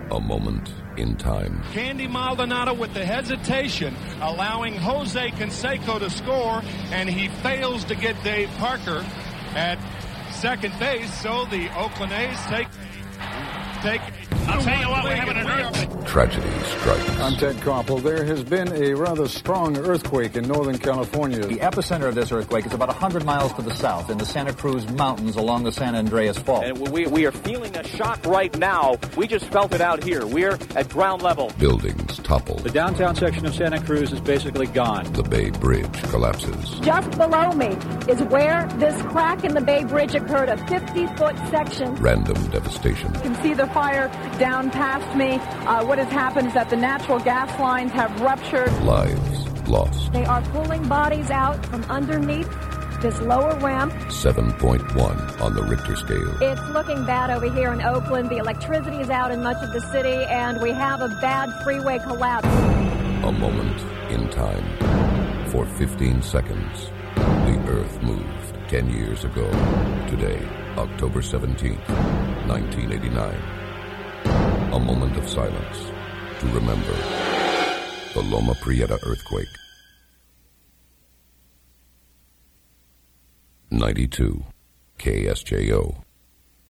A moment in time. Candy Maldonado with the hesitation, allowing Jose Canseco to score, and he fails to get Dave Parker at second base, so the Oakland A's take I'll tell you what, we're having an earthquake. Tragedy strikes. I'm Ted Koppel. There has been a rather strong earthquake in Northern California. The epicenter of this earthquake is about 100 miles to the south in the Santa Cruz Mountains along the San Andreas Fault. And we are feeling a shock right now. We just felt it out here. We're at ground level. Buildings topple. The downtown section of Santa Cruz is basically gone. The Bay Bridge collapses. Just below me is where this crack in the Bay Bridge occurred, a 50-foot section. Random devastation. You can see the fire down past me. What has happened is that the natural gas lines have ruptured. Lives lost. They are pulling bodies out from underneath this lower ramp. 7.1 on the Richter scale. It's looking bad over here in Oakland. The electricity is out in much of the city, and we have a bad freeway collapse. A moment in time. For 15 seconds, the Earth moved 10 years ago. Today, October 17th, 1989. A moment of silence to remember the Loma Prieta earthquake. 92 KSJO.